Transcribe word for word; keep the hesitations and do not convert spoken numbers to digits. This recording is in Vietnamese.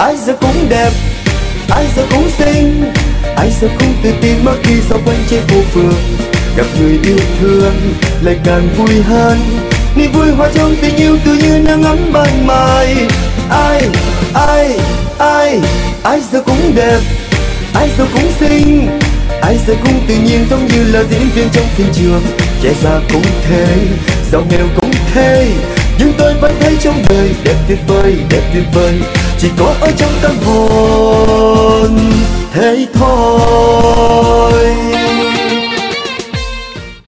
Ai giờ cũng đẹp, ai giờ cũng xinh, ai giờ cũng tự tin mỗi khi dạo quanh trên phố phường. Gặp người yêu thương lại càng vui hơn, niềm vui hòa trong tình yêu tự như nắng ấm ban mai. Ai, ai, ai, ai giờ cũng đẹp, ai giờ cũng xinh, ai giờ cũng tự nhiên giống như là diễn viên trong phim trường. Trẻ già cũng thế, giàu nghèo cũng thế, nhưng tôi vẫn thấy trong đời đẹp tuyệt vời, đẹp tuyệt vời, chỉ có ở trong tâm hồn thế thôi.